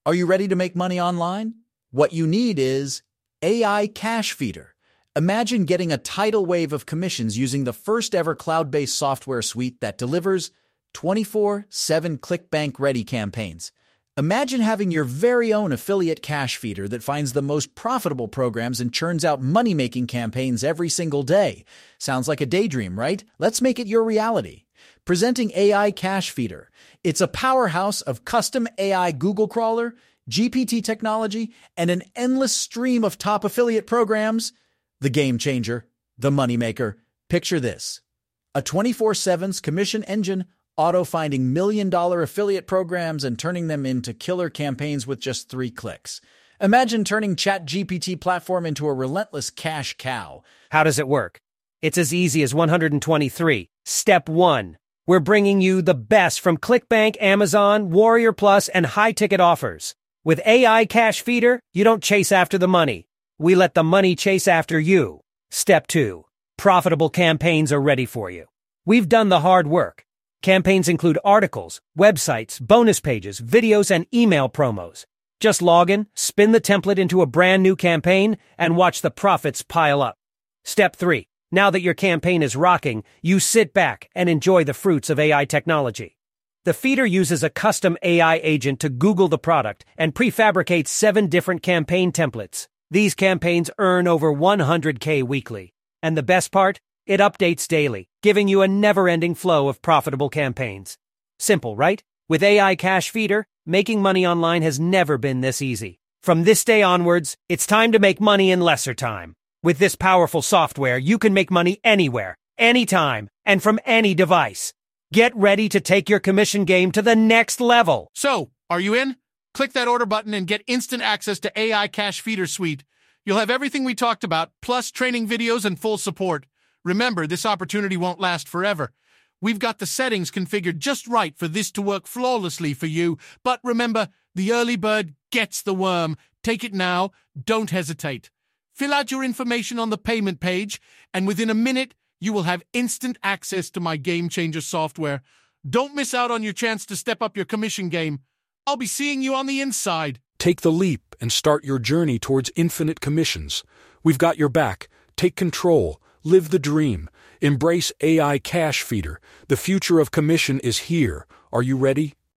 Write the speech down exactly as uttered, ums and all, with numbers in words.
Are you ready to make money online? What you need is A I Cash Feeder. Imagine getting a tidal wave of commissions using the first ever cloud-based software suite that delivers twenty-four seven ClickBank-ready campaigns. Imagine having your very own affiliate cash feeder that finds the most profitable programs and churns out money-making campaigns every single day. Sounds like a daydream, right? Let's make it your reality. Presenting A I Cash Feeder. It's a powerhouse of custom A I Google crawler, G P T technology, and an endless stream of top affiliate programs. The game changer, the moneymaker. Picture this. A twenty-four seven's commission engine auto-finding million-dollar affiliate programs and turning them into killer campaigns with just three clicks. Imagine turning ChatGPT platform into a relentless cash cow. How does it work? It's as easy as one hundred twenty-three. Step one. We're bringing you the best from ClickBank, Amazon, Warrior Plus, and high-ticket offers. With A I Cash Feeder, you don't chase after the money. We let the money chase after you. Step two. Profitable campaigns are ready for you. We've done the hard work. Campaigns include articles, websites, bonus pages, videos, and email promos. Just log in, spin the template into a brand new campaign, and watch the profits pile up. Step three. Now that your campaign is rocking, you sit back and enjoy the fruits of A I technology. The feeder uses a custom A I agent to Google the product and prefabricates seven different campaign templates. These campaigns earn over one hundred K weekly. And the best part? It updates daily, giving you a never-ending flow of profitable campaigns. Simple, right? With A I Cash Feeder, making money online has never been this easy. From this day onwards, it's time to make money in lesser time. With this powerful software, you can make money anywhere, anytime, and from any device. Get ready to take your commission game to the next level. So, are you in? Click that order button and get instant access to A I Cash Feeder Suite. You'll have everything we talked about, plus training videos and full support. Remember, this opportunity won't last forever. We've got the settings configured just right for this to work flawlessly for you. But remember, the early bird gets the worm. Take it now. Don't hesitate. Fill out your information on the payment page, and within a minute, you will have instant access to my Game Changer software. Don't miss out on your chance to step up your commission game. I'll be seeing you on the inside. Take the leap and start your journey towards infinite commissions. We've got your back. Take control. Live the dream. Embrace A I Cash Feeder. The future of commission is here. Are you ready?